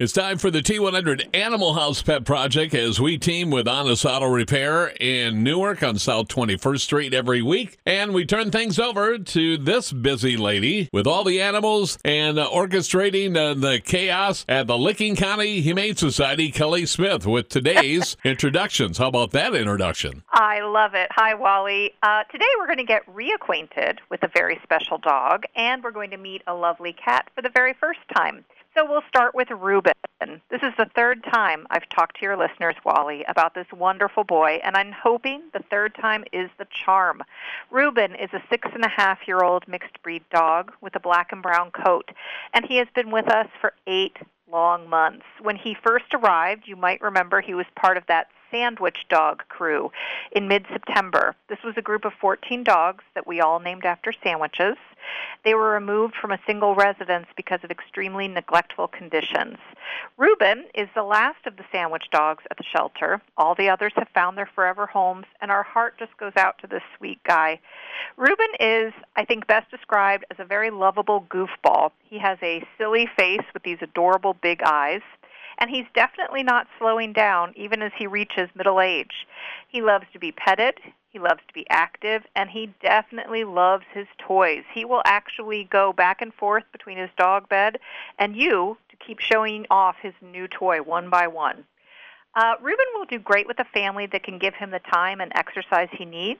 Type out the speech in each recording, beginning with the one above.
It's time for the T100 Animal House Pet Project as we team with Honest Auto Repair in Newark on South 21st Street every week. And we turn things over to this busy lady with all the animals and orchestrating the chaos at the Licking County Humane Society, Kelly Smith, with today's introductions. How about that introduction? I love it. Hi, Wally. Today we're going to get reacquainted with a very special dog, and we're going to meet a lovely cat for the very first time. So we'll start with Reuben. This is the third time I've talked to your listeners, Wally, about this wonderful boy, and I'm hoping the third time is the charm. Reuben is a 6.5-year-old mixed breed dog with a black and brown coat, and he has been with us for 8 long months. When he first arrived, you might remember he was part of that Sandwich Dog crew in mid-September. This was a group of 14 dogs that we all named after sandwiches. They were removed from a single residence because of extremely neglectful conditions. Reuben is the last of the sandwich dogs at the shelter. All the others have found their forever homes, and our heart just goes out to this sweet guy. Reuben is, I think, best described as a very lovable goofball. He has a silly face with these adorable big eyes, and he's definitely not slowing down even as he reaches middle age. He loves to be petted, he loves to be active, and he definitely loves his toys. He will actually go back and forth between his dog bed and you to keep showing off his new toy one by one. Reuben will do great with a family that can give him the time and exercise he needs.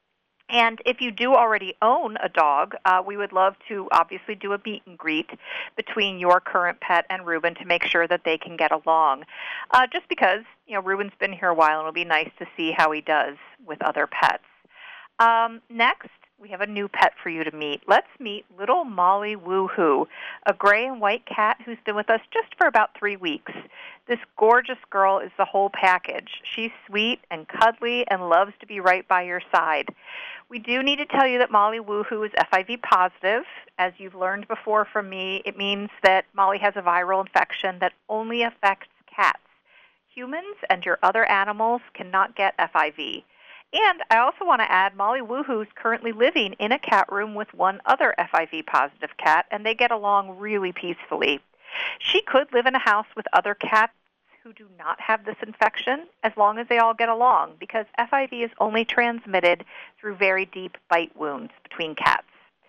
And if you do already own a dog, we would love to obviously do a meet and greet between your current pet and Reuben to make sure that they can get along. Just because, Reuben's been here a while, and it'll be nice to see how he does with other pets. Next, we have a new pet for you to meet. Let's meet little Molly Woohoo, a gray and white cat who's been with us just for about 3 weeks. This gorgeous girl is the whole package. She's sweet and cuddly and loves to be right by your side. We do need to tell you that Molly Woohoo is FIV positive. As you've learned before from me, it means that Molly has a viral infection that only affects cats. Humans and your other animals cannot get FIV. And I also want to add, Molly Woohoo is currently living in a cat room with one other FIV-positive cat, and they get along really peacefully. She could live in a house with other cats who do not have this infection, as long as they all get along, because FIV is only transmitted through very deep bite wounds between cats.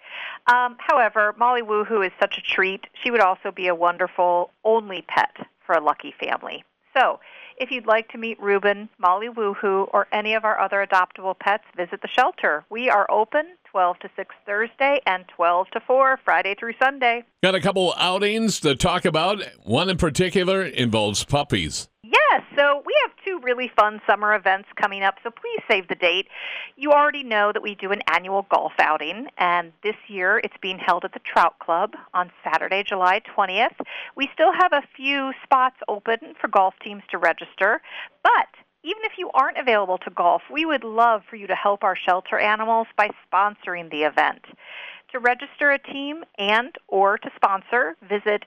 However, Molly Woohoo is such a treat. She would also be a wonderful only pet for a lucky family. So, if you'd like to meet Reuben, Molly Woohoo, or any of our other adoptable pets, visit the shelter. We are open 12 to 6 Thursday and 12 to 4 Friday through Sunday. Got a couple outings to talk about. One in particular involves puppies. Yes, so we have 2 really fun summer events coming up, so please save the date. You already know that we do an annual golf outing, and this year it's being held at the Trout Club on Saturday, July 20th. We still have a few spots open for golf teams to register, but even if you aren't available to golf, we would love for you to help our shelter animals by sponsoring the event. To register a team and or to sponsor, visit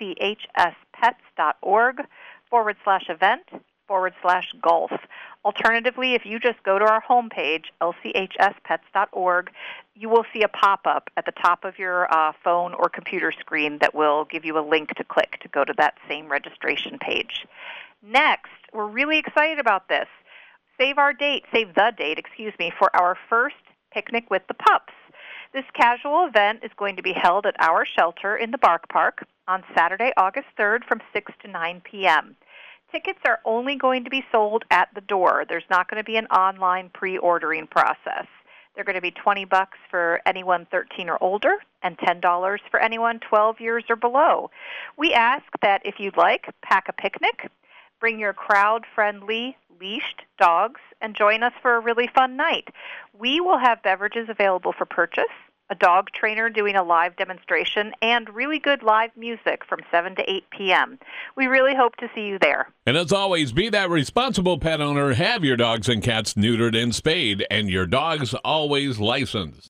lchspets.org/event/golf. Alternatively, if you just go to our homepage, lchspets.org, you will see a pop-up at the top of your phone or computer screen that will give you a link to click to go to that same registration page. Next, we're really excited about this. Save the date, for our first Picnic with the Pups. This casual event is going to be held at our shelter in the Bark Park on Saturday, August 3rd from 6 to 9 p.m. Tickets are only going to be sold at the door. There's not going to be an online pre-ordering process. They're going to be $20 for anyone 13 or older and $10 for anyone 12 years or below. We ask that if you'd like, pack a picnic, bring your crowd-friendly leashed dogs, and join us for a really fun night. We will have beverages available for purchase, a dog trainer doing a live demonstration, and really good live music from 7 to 8 p.m. We really hope to see you there. And as always, be that responsible pet owner. Have your dogs and cats neutered and spayed, and your dogs always licensed.